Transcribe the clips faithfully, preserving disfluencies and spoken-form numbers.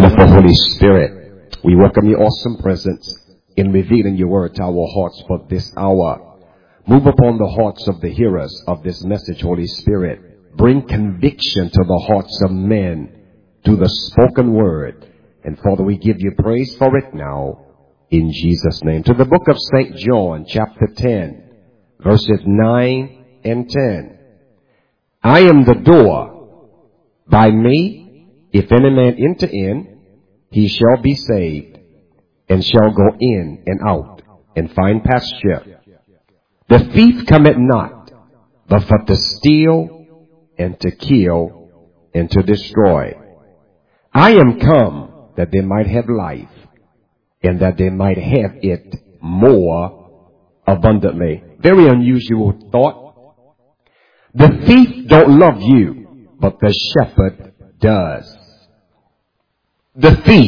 Wonderful Holy Spirit, we welcome your awesome presence in revealing your word to our hearts for this hour. Move upon the hearts of the hearers of this message, Holy Spirit. Bring conviction to the hearts of men to the spoken word. And Father, we give you praise for it now in Jesus' name. To the book of Saint John, chapter ten, verses nine and ten. I am the door. By me, if any man enter in, he shall be saved, and shall go in and out, and find pasture. The thief cometh not, but for to steal, and to kill, and to destroy. I am come that they might have life, and that they might have it more abundantly. Very unusual thought. The thief don't love you, but the shepherd does. The thief,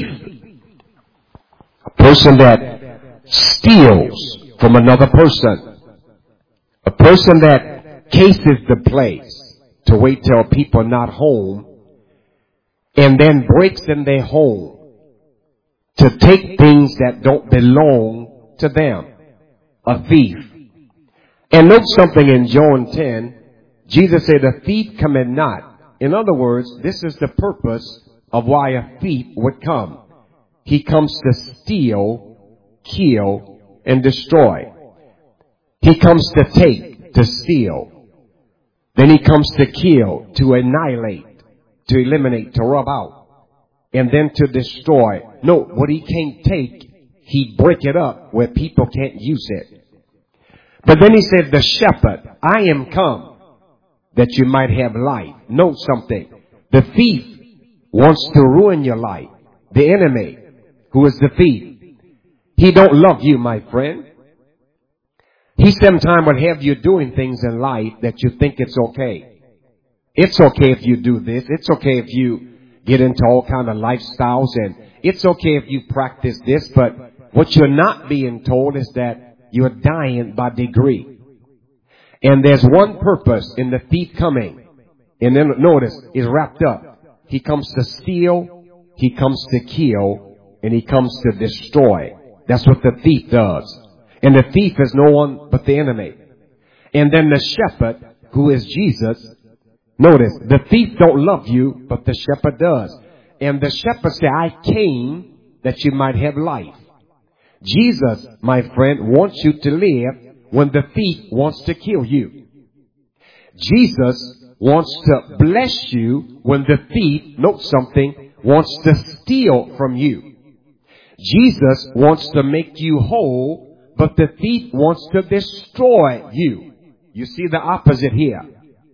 a person that steals from another person, a person that cases the place to wait till people are not home, and then breaks in their home to take things that don't belong to them. A thief. And note something in John ten. Jesus said, "The thief cometh not." In other words, this is the purpose of why a thief would come. He comes to steal, kill, and destroy. He comes to take, to steal. Then he comes to kill, to annihilate, to eliminate, to rub out, and then to destroy. No, what he can't take, he break it up where people can't use it. But then he said, "The shepherd, I am come that you might have life." Note something. The thief wants to ruin your life. The enemy, who is the thief, he don't love you, my friend. He sometimes will have you doing things in life that you think it's okay. It's okay if you do this. It's okay if you get into all kind of lifestyles, and it's okay if you practice this. But what you're not being told is that you're dying by degree. And there's one purpose in the thief coming. And then notice, it's wrapped up. He comes to steal, he comes to kill, and he comes to destroy. That's what the thief does. And the thief is no one but the enemy. And then the shepherd, who is Jesus, notice, the thief don't love you, but the shepherd does. And the shepherd said, "I came that you might have life." Jesus, my friend, wants you to live when the thief wants to kill you. Jesus wants to bless you when the thief, note something, wants to steal from you. Jesus wants to make you whole, but the thief wants to destroy you. You see the opposite here.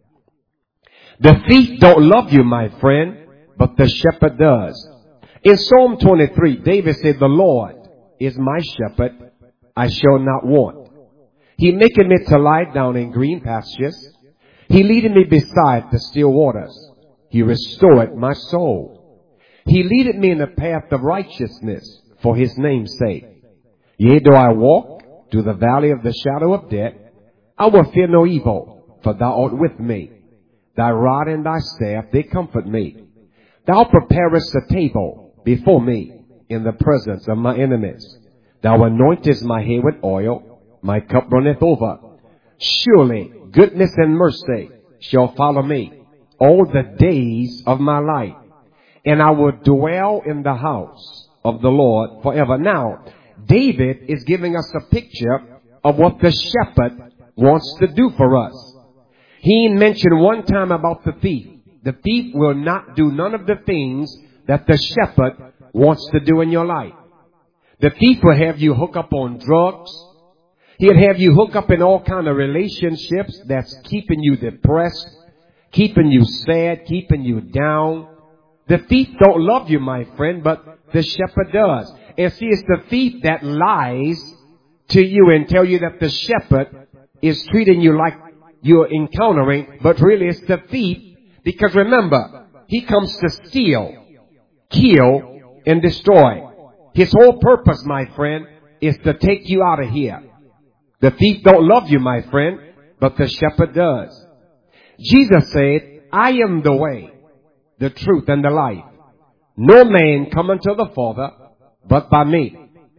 The thief don't love you, my friend, but the shepherd does. In Psalm twenty-three, David said, "The Lord is my shepherd, I shall not want. He maketh me to lie down in green pastures. He leadeth me beside the still waters. He restored my soul. He leadeth me in the path of righteousness for his name's sake. Yea, though I walk through the valley of the shadow of death, I will fear no evil, for thou art with me. Thy rod and thy staff, they comfort me. Thou preparest a table before me in the presence of my enemies. Thou anointest my head with oil, my cup runneth over. Surely goodness and mercy shall follow me all the days of my life, and I will dwell in the house of the Lord forever. Now, David is giving us a picture of what the shepherd wants to do for us. He mentioned one time about the thief. The thief will not do none of the things that the shepherd wants to do in your life. The thief will have you hook up on drugs. He'll have you hook up in all kind of relationships that's keeping you depressed, keeping you sad, keeping you down. The thief don't love you, my friend, but the shepherd does. And see, it's the thief that lies to you and tell you that the shepherd is treating you like you're encountering, but really it's the thief, because remember, he comes to steal, kill, and destroy. His whole purpose, my friend, is to take you out of here. The thief don't love you, my friend, but the shepherd does. Jesus said, "I am the way, the truth, and the life. No man come unto the Father but by me.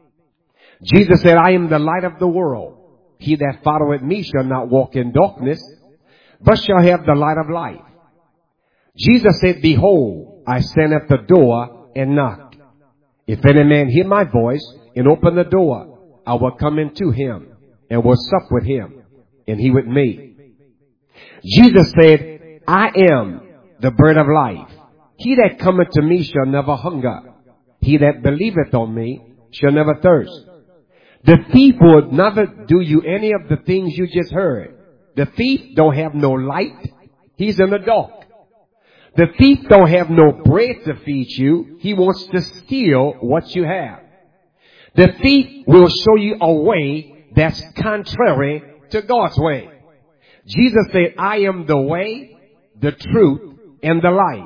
Jesus said, I am the light of the world. He that followeth me shall not walk in darkness, but shall have the light of life. Jesus said, behold, I stand at the door and knock. If any man hear my voice and open the door, I will come into him and will sup with him, and he with me. Jesus said, I am the bread of life. He that cometh to me shall never hunger. He that believeth on me shall never thirst. The thief would never do you any of the things you just heard. The thief don't have no light. He's in the dark. The thief don't have no bread to feed you. He wants to steal what you have. The thief will show you a way that's contrary to God's way. Jesus said, I am the way, the truth, and the life.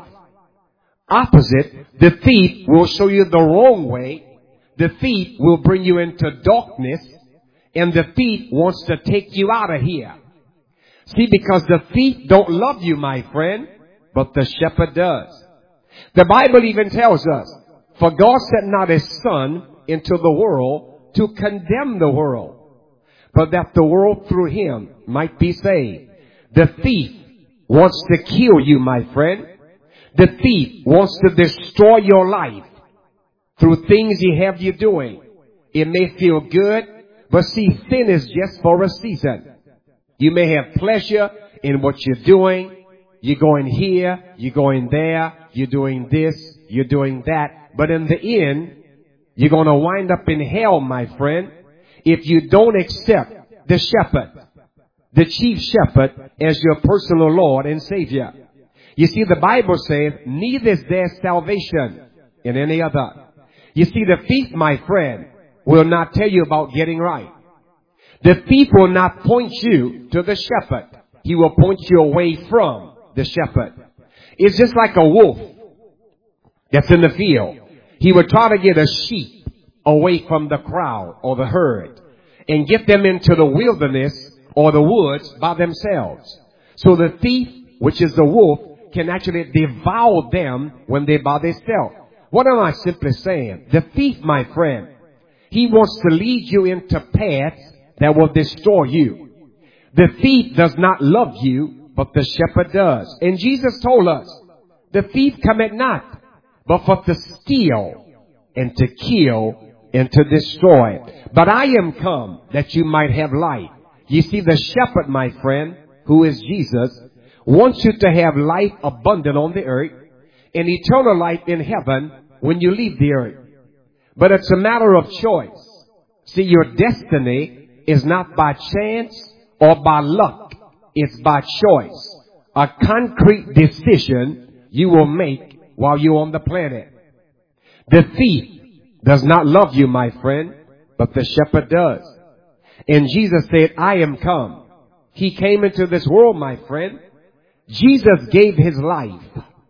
Opposite, the thief will show you the wrong way. The thief will bring you into darkness, and the thief wants to take you out of here. See, because the thief don't love you, my friend, but the shepherd does. The Bible even tells us, for God sent not his Son into the world to condemn the world, but that the world through him might be saved. The thief wants to kill you, my friend. The thief wants to destroy your life through things he have you doing. It may feel good, but see, sin is just for a season. You may have pleasure in what you're doing. You're going here, you're going there, you're doing this, you're doing that. But in the end, you're going to wind up in hell, my friend, if you don't accept the shepherd, the chief shepherd, as your personal Lord and Savior. You see, the Bible says, neither is there salvation in any other. You see, the thief, my friend, will not tell you about getting right. The thief will not point you to the shepherd. He will point you away from the shepherd. It's just like a wolf that's in the field. He would try to get a sheep away from the crowd or the herd and get them into the wilderness or the woods by themselves. So the thief, which is the wolf, can actually devour them when they're by themselves. What am I simply saying? The thief, my friend, he wants to lead you into paths that will destroy you. The thief does not love you, but the shepherd does. And Jesus told us, the thief cometh not, but for to steal and to kill and to destroy. But I am come that you might have life. You see, the shepherd, my friend, who is Jesus, wants you to have life abundant on the earth and eternal life in heaven when you leave the earth. But it's a matter of choice. See, your destiny is not by chance or by luck. It's by choice. A concrete decision you will make while you're on the planet. The thief does not love you, my friend, but the shepherd does. And Jesus said, I am come. He came into this world, my friend. Jesus gave his life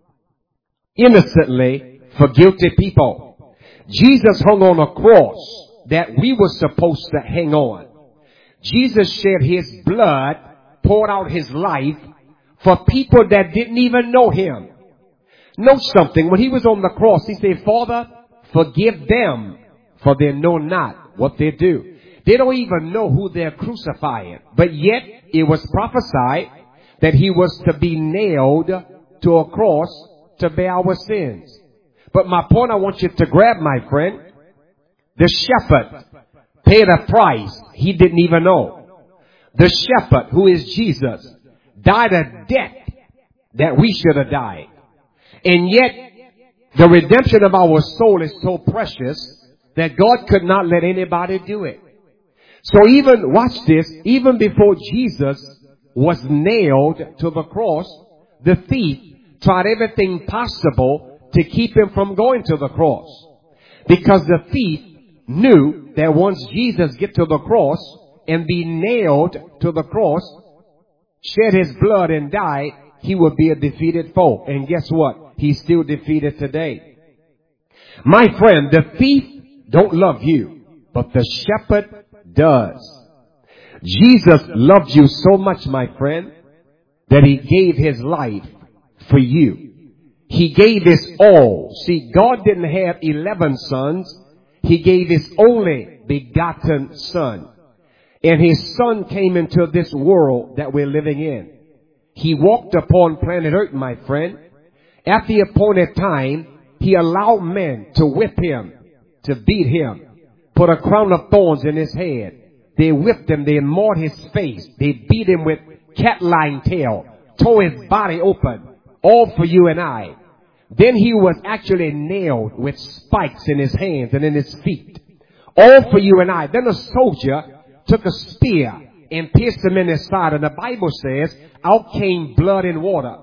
innocently for guilty people. Jesus hung on a cross that we were supposed to hang on. Jesus shed his blood, poured out his life for people that didn't even know him. Know something, when he was on the cross, he said, Father, forgive them, for they know not what they do. They don't even know who they're crucifying. But yet, it was prophesied that he was to be nailed to a cross to bear our sins. But my point I want you to grab, my friend, the shepherd paid a price he didn't even know. The shepherd, who is Jesus, died a death that we should have died. And yet, the redemption of our soul is so precious that God could not let anybody do it. So even, watch this, even before Jesus was nailed to the cross, the thief tried everything possible to keep him from going to the cross. Because the thief knew that once Jesus get to the cross and be nailed to the cross, shed his blood and died, he would be a defeated foe. And guess what? He's still defeated today. My friend, the thief don't love you, but the shepherd does. Jesus loved you so much, my friend, that he gave his life for you. He gave his all. See, God didn't have eleven sons. He gave his only begotten son. And his son came into this world that we're living in. He walked upon planet Earth, my friend. At the appointed time, he allowed men to whip him, to beat him, put a crown of thorns in his head. They whipped him, they marred his face, they beat him with cat-lion tail, tore his body open, all for you and I. Then he was actually nailed with spikes in his hands and in his feet, all for you and I. Then a soldier took a spear and pierced him in his side, and the Bible says, out came blood and water.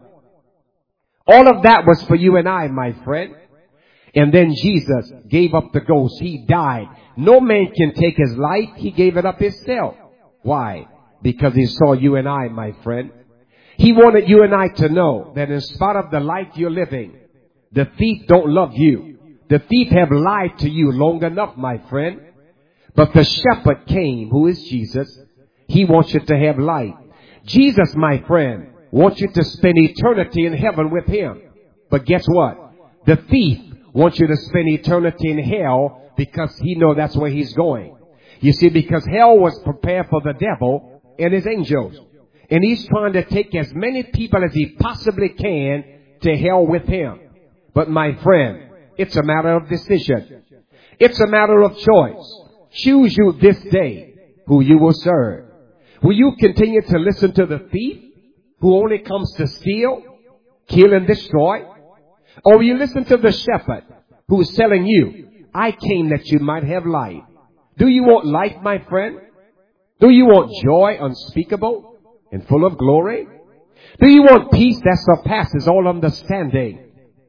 All of that was for you and I, my friend. And then Jesus gave up the ghost. He died. No man can take his life. He gave it up himself. Why? Because he saw you and I, my friend. He wanted you and I to know that in spite of the life you're living, the thief don't love you. The thief have lied to you long enough, my friend. But the shepherd came, who is Jesus. He wants you to have life. Jesus, my friend, wants you to spend eternity in heaven with him. But guess what? The thief wants you to spend eternity in hell because he knows that's where he's going. You see, because hell was prepared for the devil and his angels. And he's trying to take as many people as he possibly can to hell with him. But my friend, it's a matter of decision. It's a matter of choice. Choose you this day who you will serve. Will you continue to listen to the thief who only comes to steal, kill, and destroy? Or will you listen to the shepherd who is telling you, I came that you might have life? Do you want life, my friend? Do you want joy unspeakable and full of glory? Do you want peace that surpasses all understanding?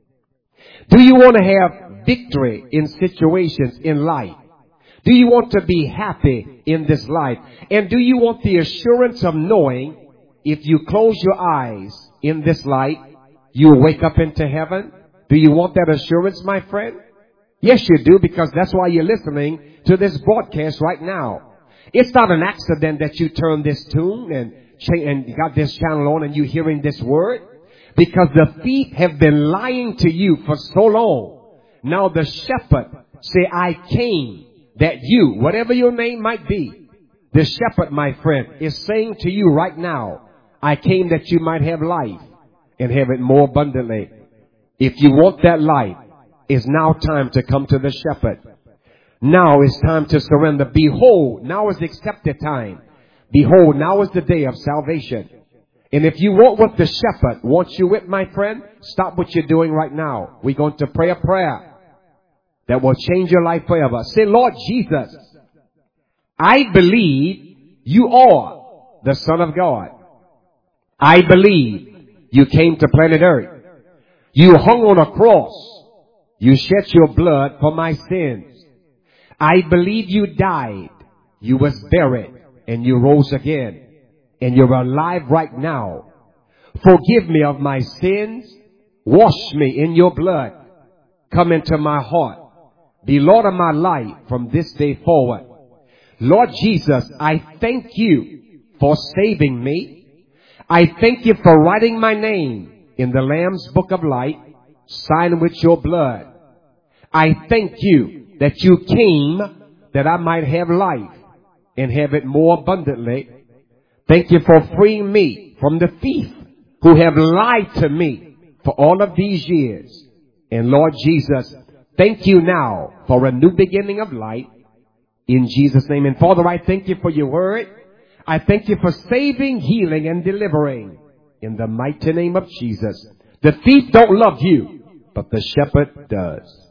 Do you want to have victory in situations in life? Do you want to be happy in this life? And do you want the assurance of knowing if you close your eyes in this life, you will wake up into heaven? Do you want that assurance, my friend? Yes, you do, because that's why you're listening to this broadcast right now. It's not an accident that you turned this tune and, and got this channel on and you're hearing this word. Because the thief have been lying to you for so long. Now the shepherd say, I came that you, whatever your name might be, the shepherd, my friend, is saying to you right now, I came that you might have life and have it more abundantly. If you want that life, it's now time to come to the shepherd. Now is time to surrender. Behold, now is the accepted time. Behold, now is the day of salvation. And if you want what the shepherd wants you with, my friend, stop what you're doing right now. We're going to pray a prayer that will change your life forever. Say, Lord Jesus, I believe you are the Son of God. I believe you came to planet Earth. You hung on a cross. You shed your blood for my sins. I believe you died. You was buried and you rose again. And you're alive right now. Forgive me of my sins. Wash me in your blood. Come into my heart. Be Lord of my life from this day forward. Lord Jesus, I thank you for saving me. I thank you for writing my name in the Lamb's Book of Life, signed with your blood. I thank you that you came that I might have life and have it more abundantly. Thank you for freeing me from the thief who have lied to me for all of these years. And Lord Jesus, thank you now for a new beginning of life in Jesus' name. And Father, I thank you for your word. I thank you for saving, healing, and delivering in the mighty name of Jesus. The thief don't love you, but the shepherd does.